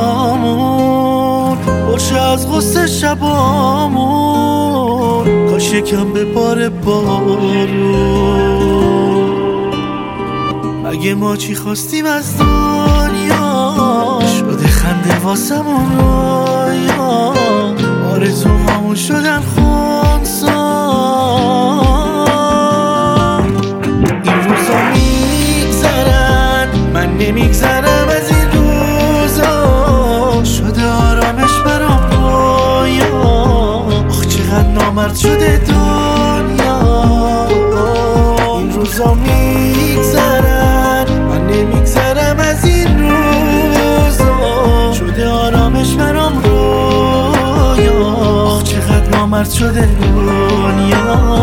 دلامون باشه از غصه شبامون، کاش یکم به بار بارون. مگه ما چی خواستیم از دنیا شده خنده واسمون رویا، آرزوهامون شدن خونسا. این روزا میگذرن من نمیگذرم از این روزا، شده آرامش برام رویا، آخ چقدر نامرد شده دنیا. این روزا میگذرن من نمیگذرم از این روزا، شده آرامش برام رویا، آخ چقدر نامرد شده دنیا.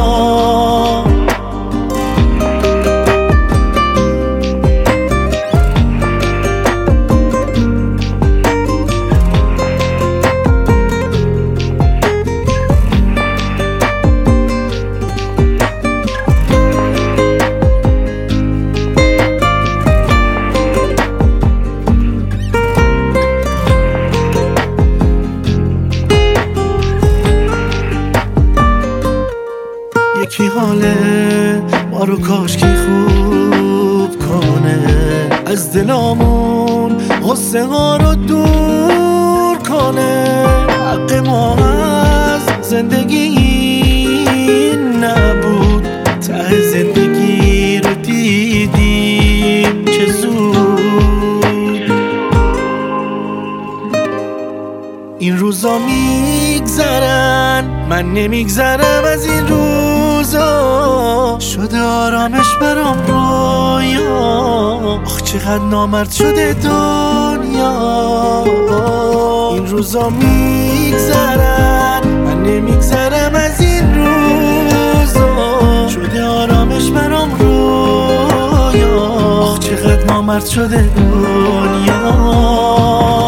یکی حاله ما رو کاشکی خوب کنه، از دلامون غصه ها رو دور کنه. حق ما از زندگی نبود، ته زندگی رو دیدیم چه زود. این روزا میگذرن من نمیگذرم از این روزا، شده آرامش برام رویا، آخ چقدر نامرد شده دنیا. این روزا میگذرن من نمیگذرم از این روزا، شده آرامش برام رویا، آخ چقدر نامرد شده دنیا.